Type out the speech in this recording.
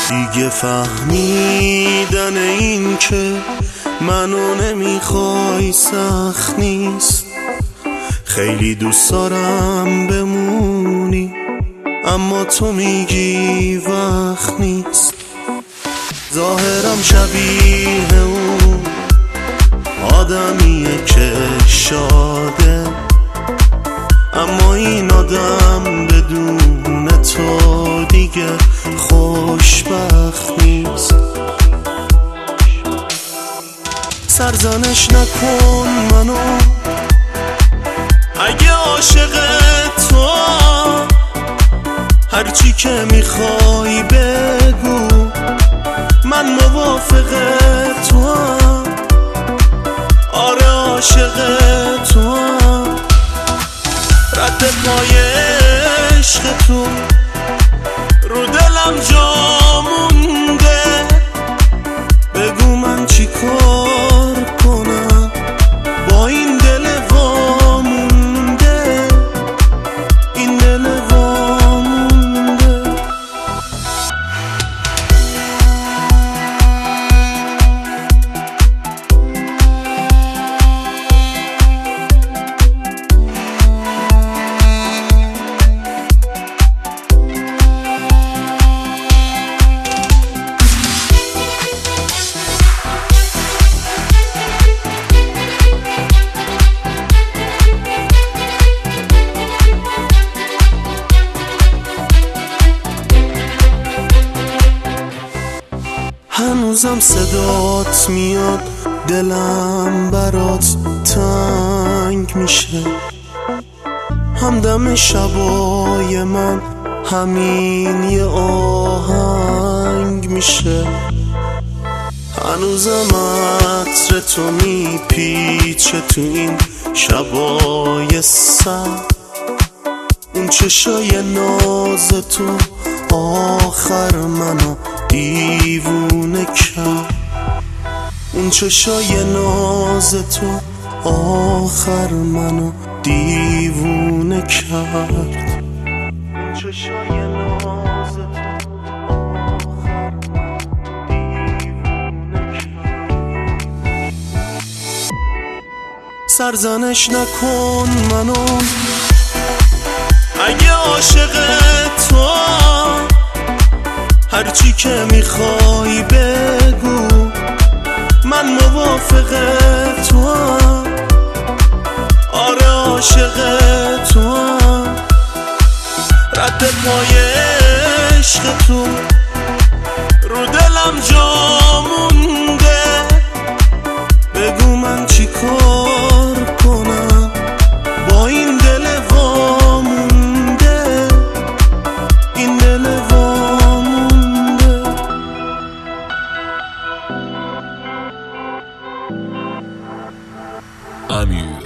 دیگه فهمیدن این که منو نمیخوای سخت نیست. خیلی دوست دارم بمونی اما تو میگی وقت نیست. ظاهرم شبیه اون آدمیه که شاده، اما این آدم بدون تو دیگه خوشبخت نیست. سرزنش نکن منو اگه عاشق تو، هرچی که میخوای بگو من موافق تو. آره عاشق تو، رد پای عشق تو رو دلم جا مونده. بگو من چی کار کنم با این دل وامونده، این دل وامونده. هنوزم صدات میاد، دلم برات تنگ میشه. همدم شبای من همین یه آهنگ میشه. هنوزم عطر تو میپیچه تو این شبای سرد. اون چشای ناز تو آخر منو دیوونه کرد. اون چشای ناز تو آخر منو دیوونه کرد. اون چشای ناز تو آخر منو دیوونه کرد. سرزنش نکن منو اگه عاشق تو، هرچی که میخوای بگو من موافق تو. آره عاشق تو، رد پای عشق تو رو دلم جا مونده. بگو من چی کار کنم با این دل وامونده، این دل وامونده. Amur.